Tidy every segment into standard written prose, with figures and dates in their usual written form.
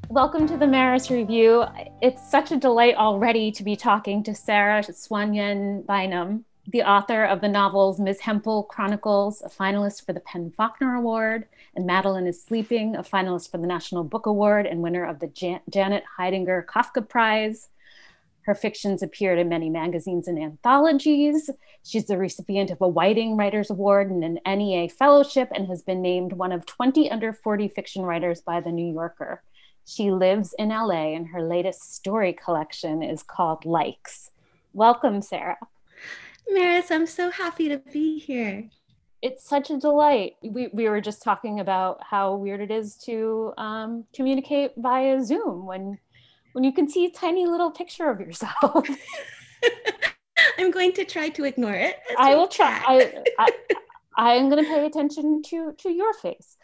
Welcome to the Maris Review. It's such a delight already to be talking to Sarah Swanyan Bynum, the author of the novels Ms. Hempel Chronicles, a finalist for the PEN/Faulkner Award, and Madeline is Sleeping, a finalist for the National Book Award and winner of the Janet Heidinger Kafka Prize. Her fictions appeared in many magazines and anthologies. She's the recipient of a Whiting Writers Award and an NEA Fellowship and has been named one of 20 under 40 fiction writers by The New Yorker. She lives in LA and her latest story collection is called Likes. Welcome, Sarah. Maris, I'm so happy to be here. It's such a delight. We were just talking about how weird it is to communicate via Zoom when you can see a tiny little picture of yourself. I'm going to try to ignore it. I will try. I am going to pay attention to your face.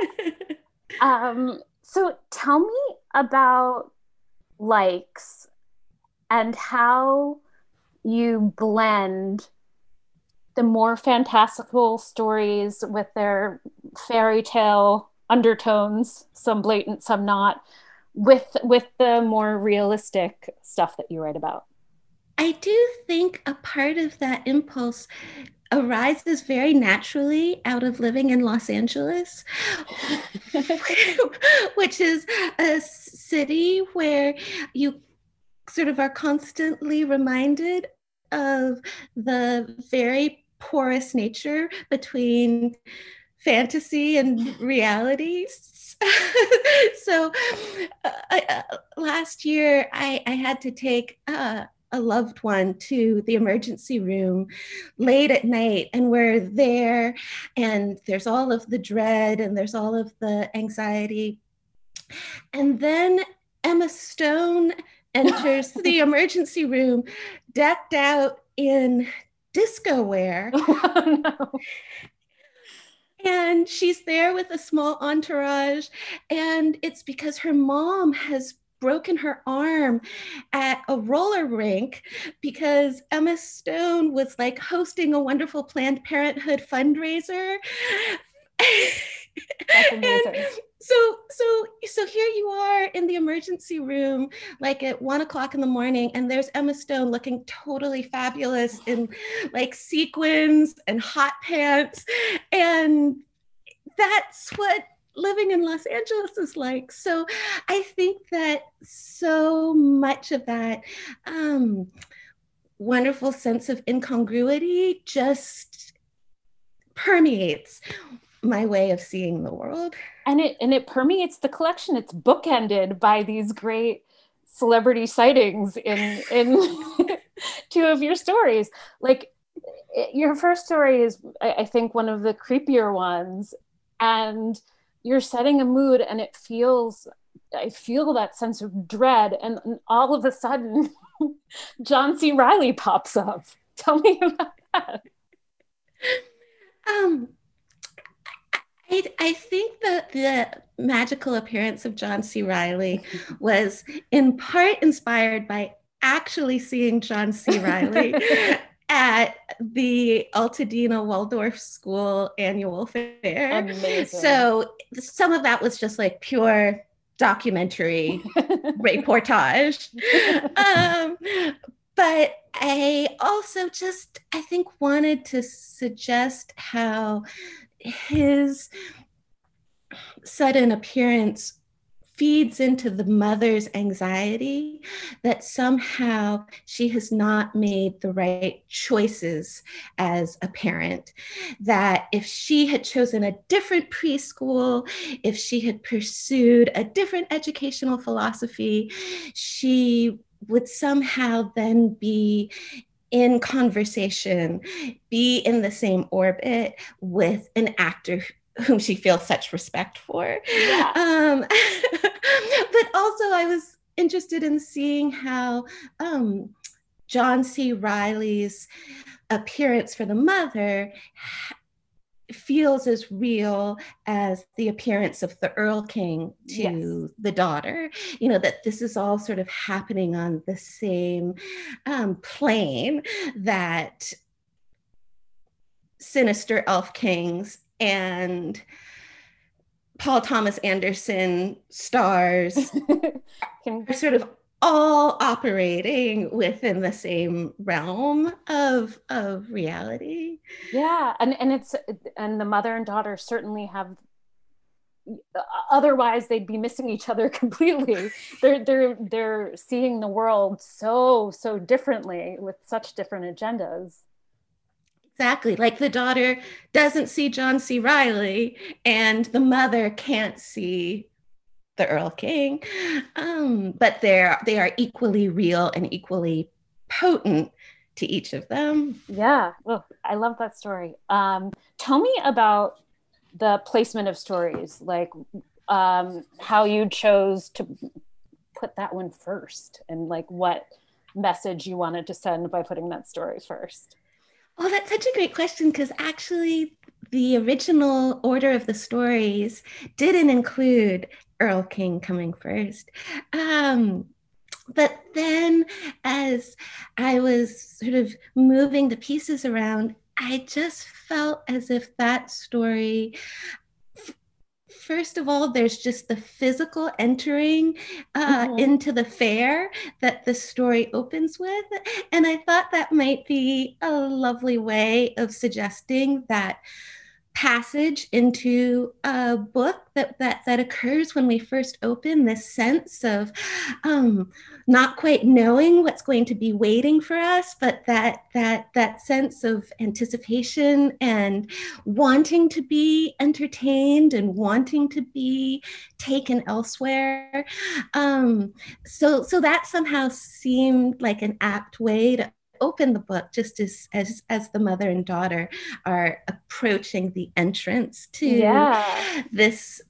So tell me about Likes and how you blend the more fantastical stories with their fairy tale undertones, some blatant, some not, with the more realistic stuff that you write about. I do think a part of that impulse arises very naturally out of living in Los Angeles, which is a city where you sort of are constantly reminded of the very porous nature between fantasy and reality. So last year I had to take a loved one to the emergency room late at night, and we're there and there's all of the dread and there's all of the anxiety, and then Emma Stone enters the emergency room decked out in disco wear. Oh, no. And she's there with a small entourage, and it's because her mom has broken her arm at a roller rink because Emma Stone was like hosting a wonderful Planned Parenthood fundraiser. That's amazing. And so here you are in the emergency room, like at 1 o'clock in the morning, and there's Emma Stone looking totally fabulous in like sequins and hot pants. And that's what living in Los Angeles is like. So I think that so much of that wonderful sense of incongruity just permeates my way of seeing the world. And it permeates the collection. It's bookended by these great celebrity sightings in two of your stories. Like your first story is, I think, one of the creepier ones, and you're setting a mood, and I feel that sense of dread, and all of a sudden, John C. Reilly pops up. Tell me about that. Um, I think that the magical appearance of John C. Reilly was in part inspired by actually seeing John C. Reilly at the Altadena Waldorf School annual fair. Amazing. So some of that was just like pure documentary reportage. But I also just, I think, wanted to suggest how his sudden appearance feeds into the mother's anxiety that somehow she has not made the right choices as a parent. That if she had chosen a different preschool, if she had pursued a different educational philosophy, she would somehow then be in conversation, be in the same orbit with an actor whom she feels such respect for. Yeah. But also I was interested in seeing how John C. Reilly's appearance for the mother feels as real as the appearance of the Earl King to the daughter. You know, that this is all sort of happening on the same plane that sinister elf kings and Paul Thomas Anderson stars Can, are sort of all operating within the same realm of reality. yeah, and it's and the mother and daughter certainly have, otherwise they'd be missing each other completely. They're seeing the world so differently with such different agendas. Exactly. Like the daughter doesn't see John C. Riley, and the mother can't see the Earl King. But they are equally real and equally potent to each of them. Yeah, well, I love that story. Tell me about the placement of stories, like how you chose to put that one first, and like what message you wanted to send by putting that story first. Oh, that's such a great question because actually, the original order of the stories didn't include Earl King coming first. Um, but then, as I was sort of moving the pieces around, I just felt as if that story, first of all, there's just the physical entering into the fair that the story opens with. And I thought that might be a lovely way of suggesting that passage into a book that occurs when we first open, this sense of not quite knowing what's going to be waiting for us, but that sense of anticipation and wanting to be entertained and wanting to be taken elsewhere. So that somehow seemed like an apt way to open the book, just as the mother and daughter are approaching the entrance to this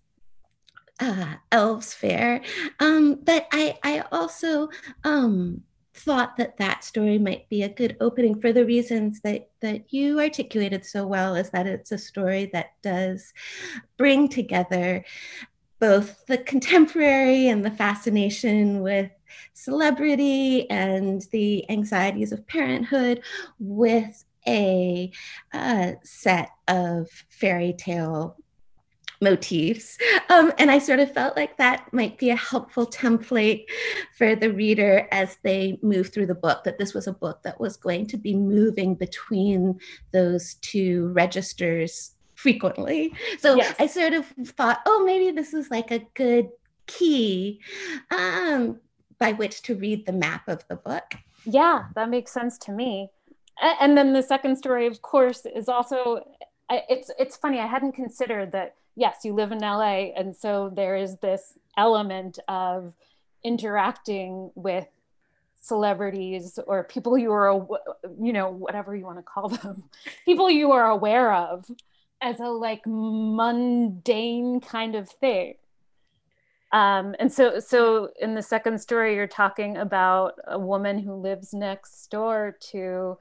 elves fair. But I also thought that story might be a good opening for the reasons that you articulated so well, is that it's a story that does bring together both the contemporary and the fascination with celebrity and the anxieties of parenthood with a set of fairy tale motifs. And I sort of felt like that might be a helpful template for the reader as they move through the book, that this was a book that was going to be moving between those two registers frequently. So yes. I sort of thought, oh, maybe this is like a good key by which to read the map of the book. Yeah, that makes sense to me. And then the second story, of course, is also, it's funny, I hadn't considered that, yes, you live in LA, and so there is this element of interacting with celebrities or people you are, whatever you want to call them, people you are aware of, as a like mundane kind of thing. And so in the second story, you're talking about a woman who lives next door to,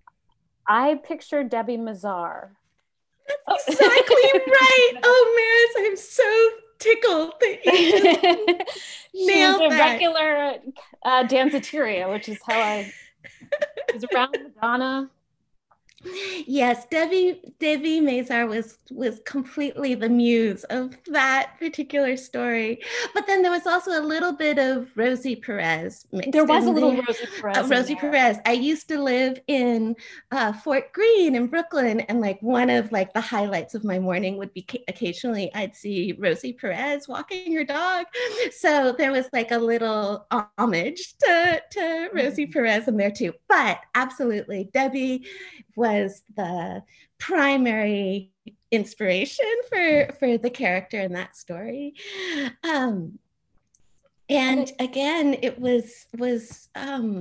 I picture Debbie Mazar. That's exactly right. Oh, Maris, I'm so tickled that you nailed that. She's a regular danceteria, which is how I was around Madonna. Yes, Debbie Mazar was completely the muse of that particular story. But then there was also a little bit of Rosie Perez mixed. There was a little Rosie Perez. Rosie Perez. I used to live in Fort Greene in Brooklyn, and like one of like the highlights of my morning would be occasionally I'd see Rosie Perez walking her dog. So there was like a little homage to Rosie Perez in there too. But absolutely, Debbie was the primary inspiration for the character in that story. And again, it was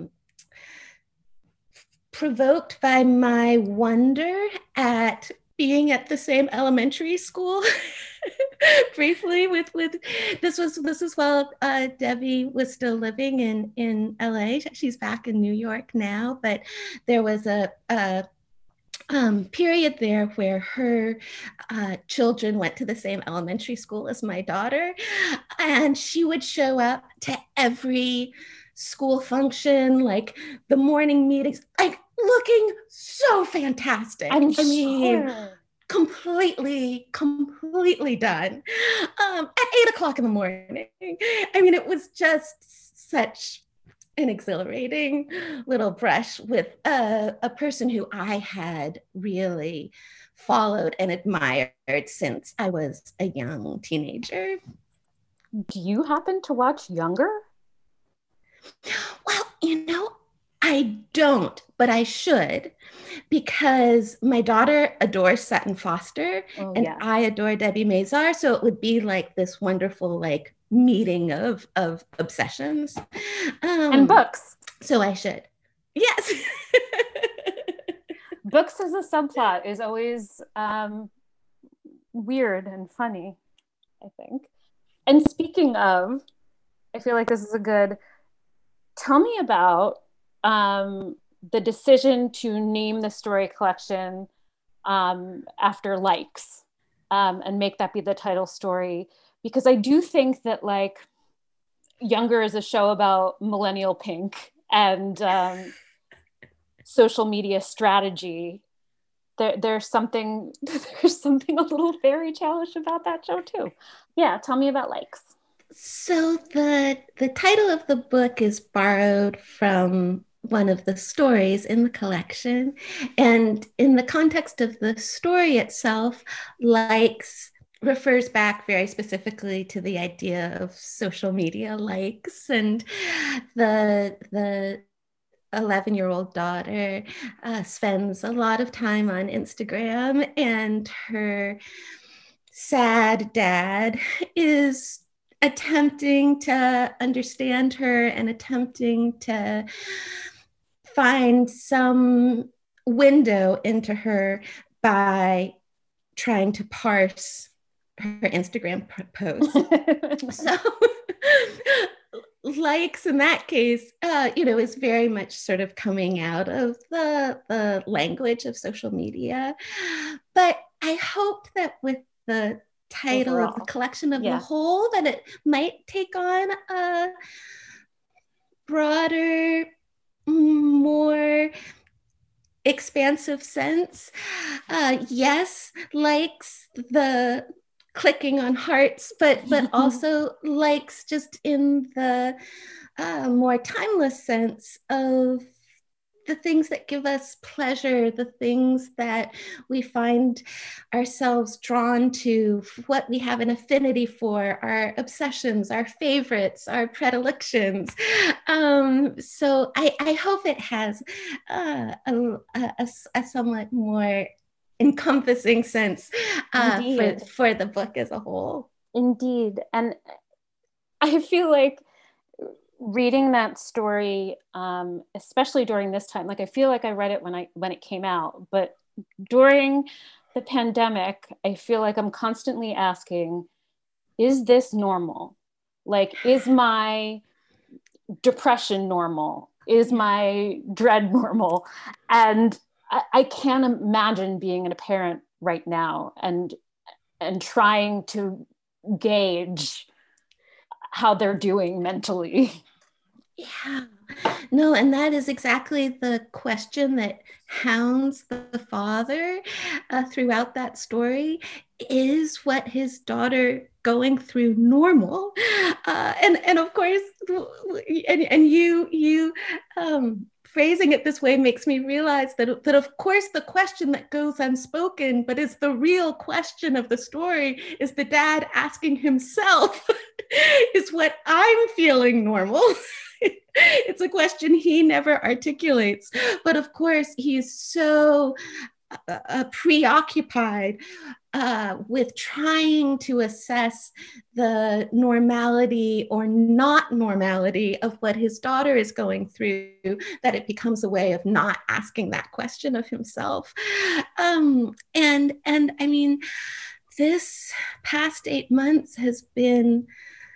provoked by my wonder at being at the same elementary school briefly with this was while Debbie was still living in LA. She's back in New York now, but there was a period there where her children went to the same elementary school as my daughter, and she would show up to every school function, like the morning meetings, like looking so fantastic. I mean, completely done at 8 o'clock in the morning. I mean, it was just such an exhilarating little brush with a person who I had really followed and admired since I was a young teenager. Do you happen to watch Younger? Well, I don't, but I should, because my daughter adores Sutton Foster, and yeah. I adore Debbie Mazar. So it would be like this wonderful meeting of obsessions. And books. So I should. Yes. Books as a subplot is always weird and funny, I think. And speaking of, I feel like this is a good, tell me about the decision to name the story collection after Likes and make that be the title story. Because I do think that Younger is a show about millennial pink and social media strategy. There's something a little fairy tale-ish about that show too. Yeah, tell me about Likes. So the title of the book is borrowed from one of the stories in the collection. And in the context of the story itself, Likes refers back very specifically to the idea of social media likes, and the 11-year-old daughter spends a lot of time on Instagram, and her sad dad is attempting to understand her and attempting to find some window into her by trying to parse her Instagram posts. So Likes in that case, is very much sort of coming out of the language of social media. But I hope that with the title overall of the collection of the whole, that it might take on a broader, more expansive sense. Yes, Likes the clicking on hearts, but also Likes just in the more timeless sense of the things that give us pleasure, the things that we find ourselves drawn to, what we have an affinity for, our obsessions, our favorites, our predilections. So I hope it has a somewhat more encompassing sense for the book as a whole. Indeed. And I feel like reading that story, especially during this time, I feel like I read it when it came out, but during the pandemic, I feel like I'm constantly asking, is this normal? Is my depression normal? Is my dread normal? And I can't imagine being a parent right now and trying to gauge how they're doing mentally. Yeah, no, and that is exactly the question that hounds the father throughout that story. Is what his daughter going through normal? And of course, and you phrasing it this way makes me realize that of course the question that goes unspoken, but is the real question of the story, is the dad asking himself, is what I'm feeling normal? It's a question he never articulates, but of course he's so preoccupied with trying to assess the normality or not normality of what his daughter is going through, that it becomes a way of not asking that question of himself. And I mean, this past 8 months has been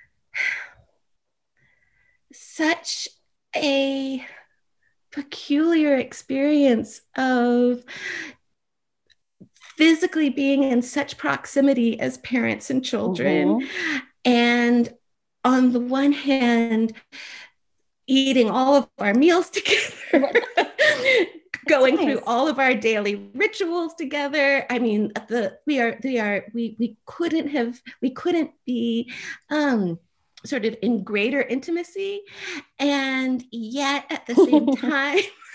such a peculiar experience of physically being in such proximity as parents and children. Mm-hmm. And on the one hand, eating all of our meals together, going nice. through all of our daily rituals together. I mean, we couldn't be sort of in greater intimacy, and yet at the same time,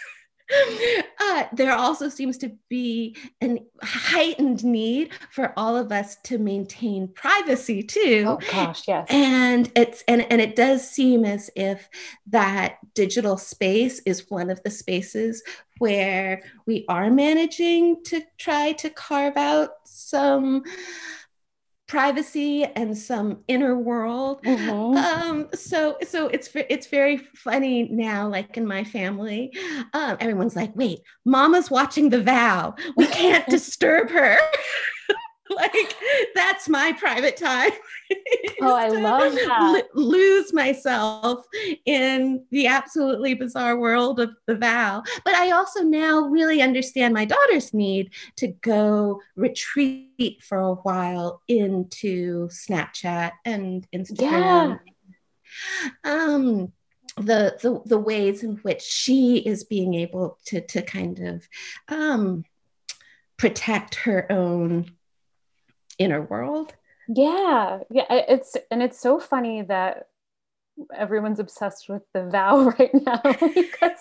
there also seems to be a heightened need for all of us to maintain privacy too. Oh gosh, yes. And it does seem as if that digital space is one of the spaces where we are managing to try to carve out some privacy and some inner world. So it's very funny now, like in my family, everyone's like, wait, mama's watching The Vow, we can't disturb her. Like, that's my private time. Oh, I love that. Lose myself in the absolutely bizarre world of The Vow. But I also now really understand my daughter's need to go retreat for a while into Snapchat and Instagram. Yeah. The ways in which she is being able to kind of protect her own inner world. Yeah. It's so funny that everyone's obsessed with The Vow right now, because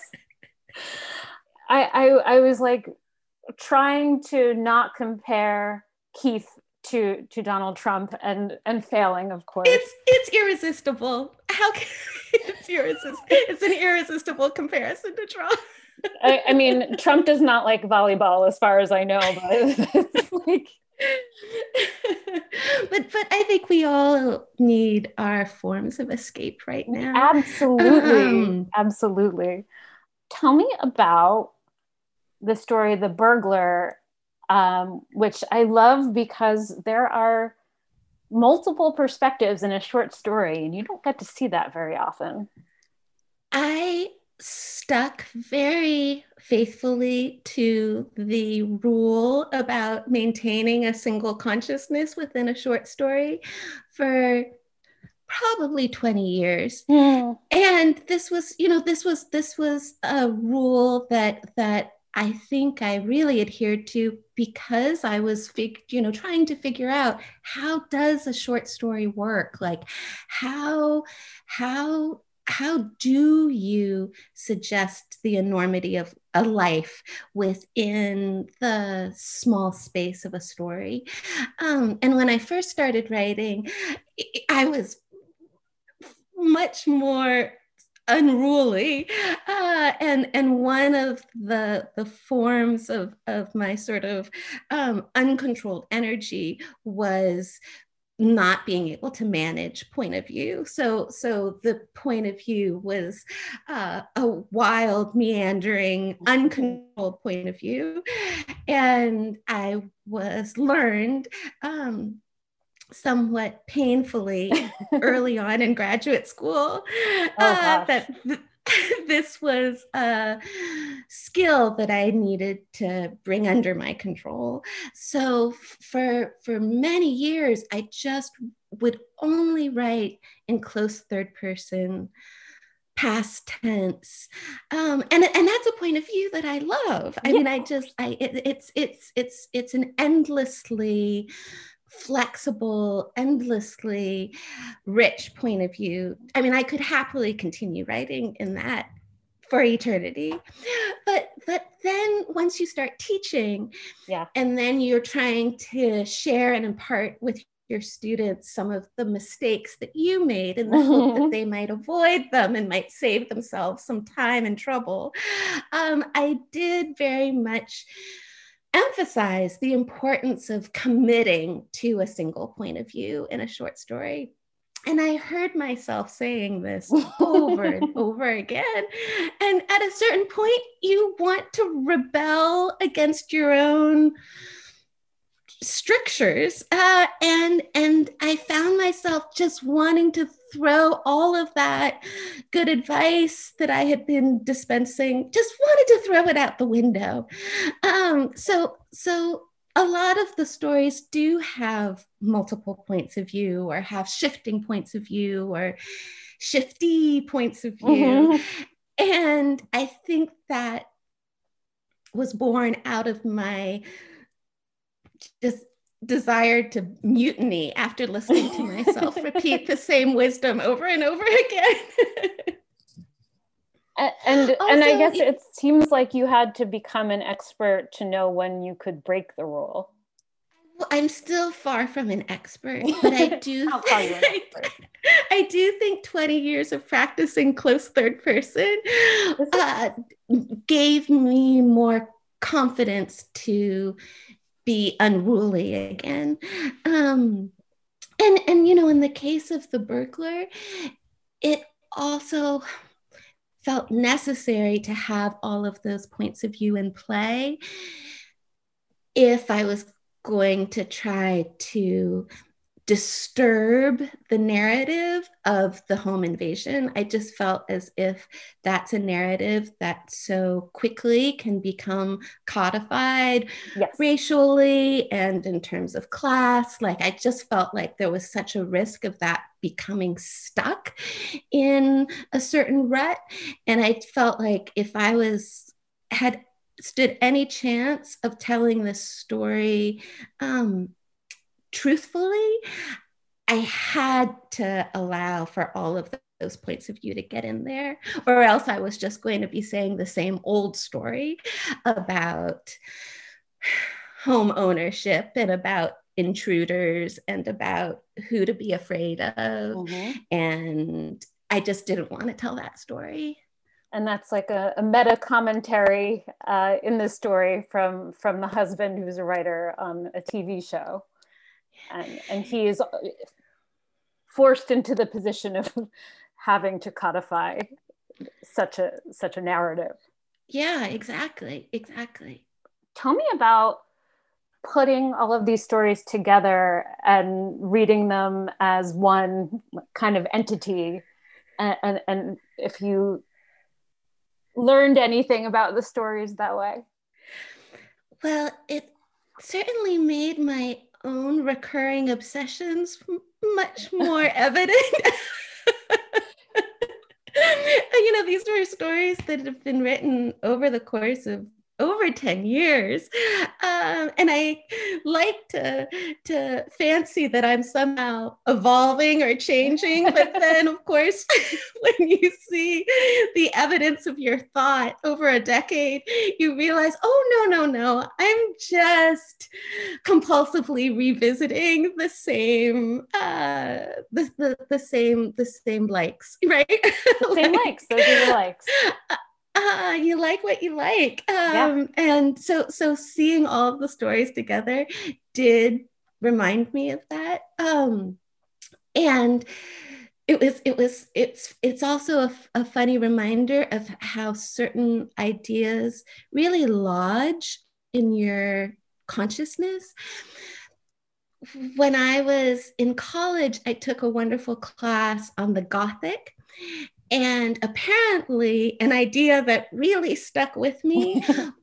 I was like trying to not compare Keith to Donald Trump and failing, of course. It's irresistible. How can it's an irresistible comparison to Trump. I mean, Trump does not like volleyball as far as I know, but it's like but I think we all need our forms of escape right now. Absolutely. Absolutely. Tell me about the story The Burglar, which I love because there are multiple perspectives in a short story, and you don't get to see that very often. I stuck very faithfully to the rule about maintaining a single consciousness within a short story for probably 20 years. And this was a rule that I think I really adhered to because I was trying to figure out, how does a short story work? Like, how do you suggest the enormity of a life within the small space of a story? And when I first started writing, I was much more unruly, and one of the forms of my sort of uncontrolled energy was not being able to manage point of view. So the point of view was a wild, meandering, uncontrolled point of view. And I was learned somewhat painfully early on in graduate school that this was a skill that I needed to bring under my control. So for many years, I just would only write in close third person, past tense, and that's a point of view that I love. I mean, it's an endlessly flexible, endlessly rich point of view. I mean, I could happily continue writing in that for eternity. But then once you start teaching, and then you're trying to share and impart with your students some of the mistakes that you made in the hope that they might avoid them and might save themselves some time and trouble, I did very much emphasize the importance of committing to a single point of view in a short story. And I heard myself saying this over and over again. And at a certain point, you want to rebel against your own strictures. And I found myself just wanting to throw all of that good advice that I had been dispensing, just wanted to throw it out the window. So a lot of the stories do have multiple points of view, or have shifting points of view, or shifty points of view. And I think that was born out of my just desire to mutiny after listening to myself repeat the same wisdom over and over again. And I guess it seems like you had to become an expert to know when you could break the rule. Well, I'm still far from an expert, but I do I do think 20 years of practicing close third person gave me more confidence to be unruly again. And you know, in the case of the burglar, it also felt necessary to have all of those points of view in play if I was going to try to disturb the narrative of the home invasion. I just felt as if that's a narrative that so quickly can become codified racially and in terms of class. Like, I just felt like there was such a risk of that becoming stuck in a certain rut. And I felt like if I had stood any chance of telling this story truthfully, I had to allow for all of those points of view to get in there, or else I was just going to be saying the same old story about home ownership and about intruders and about who to be afraid of. And I just didn't want to tell that story. And that's like a meta commentary in this story from the husband who's a writer on a TV show. And he is forced into the position of having to codify such a narrative. Yeah, exactly. Tell me about putting all of these stories together and reading them as one kind of entity, and if you learned anything about the stories that way. Well, it certainly made my own recurring obsessions much more evident. You know, these were stories that have been written over the course of over 10 years. And I like to fancy that I'm somehow evolving or changing. But then, of course, when you see the evidence of your thought over a decade, you realize, oh, no, I'm just compulsively revisiting the same, the same likes, right? The same likes, those are the likes. You like what you like. And so seeing all of the stories together did remind me of that. And it's also a funny reminder of how certain ideas really lodge in your consciousness. When I was in college, I took a wonderful class on the Gothic. And apparently, an idea that really stuck with me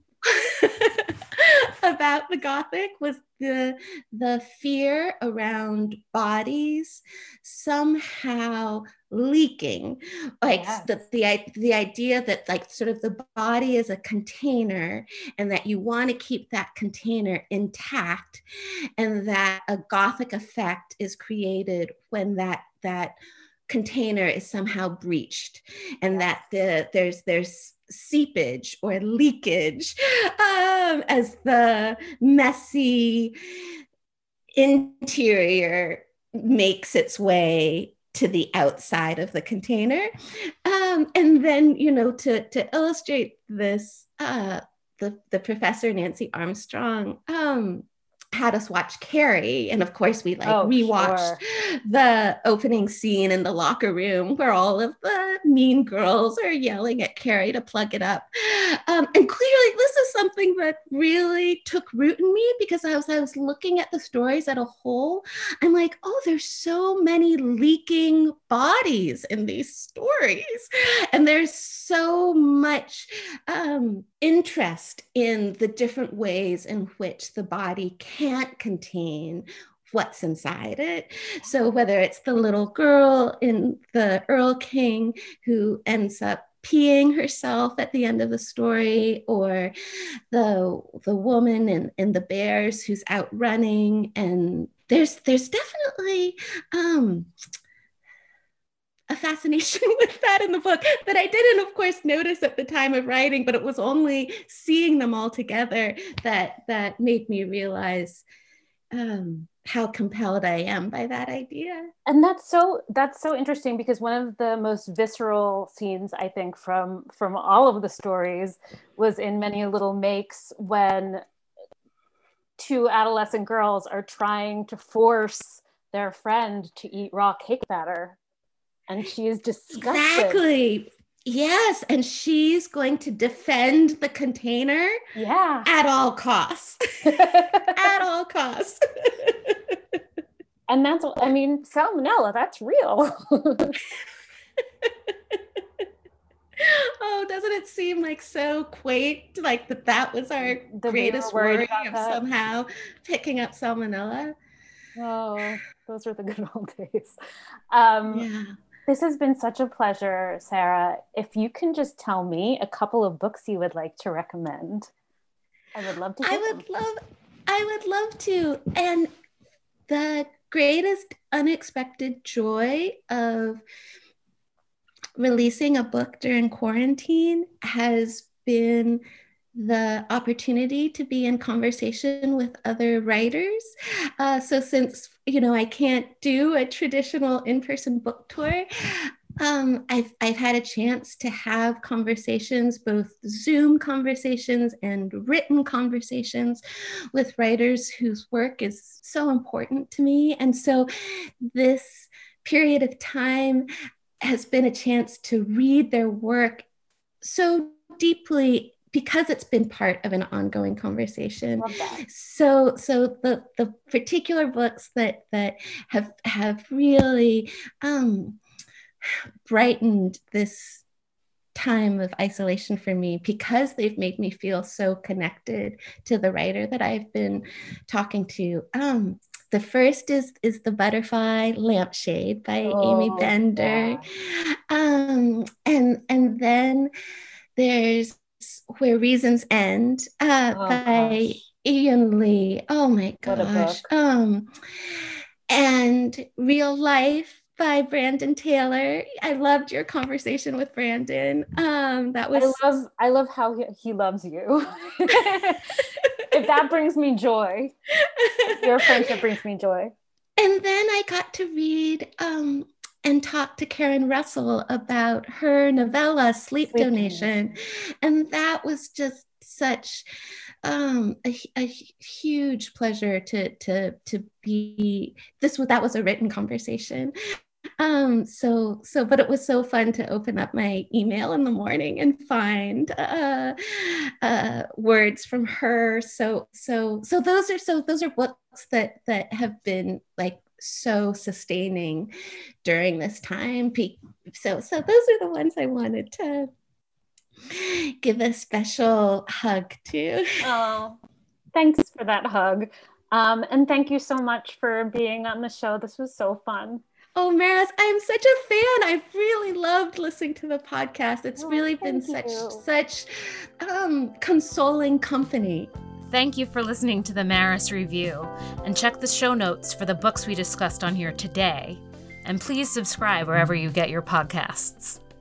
about the Gothic was the fear around bodies somehow leaking, like the idea that like sort of the body is a container and that you want to keep that container intact, and that a Gothic effect is created when that container is somehow breached, and that there's seepage or leakage as the messy interior makes its way to the outside of the container. And then, you know, to illustrate this, the professor, Nancy Armstrong, had us watch Carrie, and of course we rewatched the opening scene in the locker room where all of the mean girls are yelling at Carrie to plug it up, and clearly this is something that really took root in me, because I was looking at the stories as a whole. I'm like, oh, there's so many leaking bodies in these stories, and there's so much interest in the different ways in which the body can't contain what's inside it. So whether it's the little girl in the Earl King who ends up peeing herself at the end of the story, or the woman in the bears who's out running. And there's definitely a fascination with that in the book that I didn't, of course, notice at the time of writing, but it was only seeing them all together that made me realize how compelled I am by that idea. And that's so interesting, because one of the most visceral scenes, I think, from all of the stories was in Many Little Makes, when two adolescent girls are trying to force their friend to eat raw cake batter. And she is disgusted. Exactly. Yes. And she's going to defend the container at all costs. At all costs. And that's, I mean, salmonella, that's real. Oh, doesn't it seem like so quaint? Like that was our greatest worry of somehow picking up salmonella. Oh, those were the good old days. Yeah. This has been such a pleasure, Sarah. If you can just tell me a couple of books you would like to recommend, I would love to hear them. I would love to. And the greatest unexpected joy of releasing a book during quarantine has been the opportunity to be in conversation with other writers. So since, I can't do a traditional in-person book tour, I've had a chance to have conversations, both Zoom conversations and written conversations, with writers whose work is so important to me. And so this period of time has been a chance to read their work so deeply, because it's been part of an ongoing conversation. So the particular books that have really brightened this time of isolation for me, because they've made me feel so connected to the writer that I've been talking to. The first is The Butterfly Lampshade by Amy Bender. Yeah. And then there's Where Reasons End by Ian Lee. Oh my gosh. And Real Life by Brandon Taylor. I loved your conversation with Brandon. That was I love how he loves you. If that brings me joy, your friendship brings me joy. And then I got to read and talk to Karen Russell about her novella, Sleep Donation. And that was just such a huge pleasure to be, that was a written conversation. But it was so fun to open up my email in the morning and find words from her. So those are books that have been like so sustaining during this time. So those are the ones I wanted to give a special hug to. Oh, thanks for that hug. And thank you so much for being on the show. This was so fun. Oh, Maris, I'm such a fan. I've really loved listening to the podcast. It's really been such consoling company. Thank you for listening to the Maris Review, and check the show notes for the books we discussed on here today. And please subscribe wherever you get your podcasts.